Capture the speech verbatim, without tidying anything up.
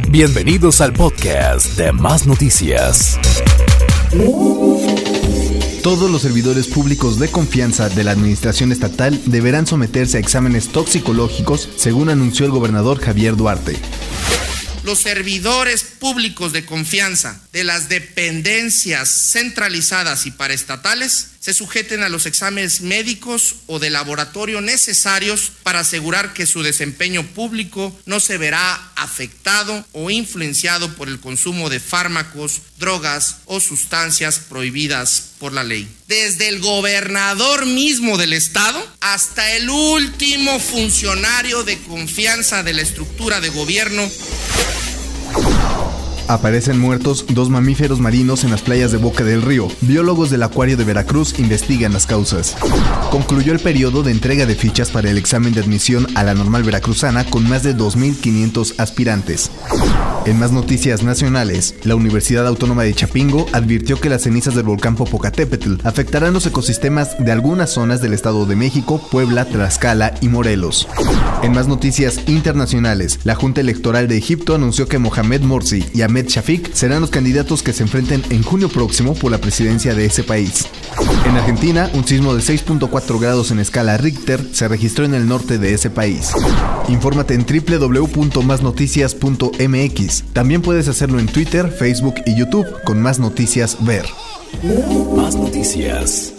Bienvenidos al podcast de Más Noticias. Todos los servidores públicos de confianza de la administración estatal deberán someterse a exámenes toxicológicos, según anunció el gobernador Javier Duarte. Los servidores públicos de confianza de las dependencias centralizadas y paraestatales se sujeten a los exámenes médicos o de laboratorio necesarios para asegurar que su desempeño público no se verá afectado o influenciado por el consumo de fármacos, drogas o sustancias prohibidas por la ley. Desde el gobernador mismo del estado hasta el último funcionario de confianza de la estructura de gobierno. Aparecen muertos dos mamíferos marinos en las playas de Boca del Río. Biólogos del Acuario de Veracruz investigan las causas. Concluyó el periodo de entrega de fichas para el examen de admisión a la normal veracruzana con más de dos mil quinientos aspirantes. En más noticias nacionales, la Universidad Autónoma de Chapingo advirtió que las cenizas del volcán Popocatépetl afectarán los ecosistemas de algunas zonas del Estado de México, Puebla, Tlaxcala y Morelos. En más noticias internacionales, la Junta Electoral de Egipto anunció que Mohamed Morsi y Ahmed Shafik serán los candidatos que se enfrenten en junio próximo por la presidencia de ese país. En Argentina, un sismo de seis punto cuatro grados en escala Richter se registró en el norte de ese país. Infórmate en doble u doble u doble u punto más noticias punto eme equis. También puedes hacerlo en Twitter, Facebook y YouTube con Más Noticias Ver. Más Noticias.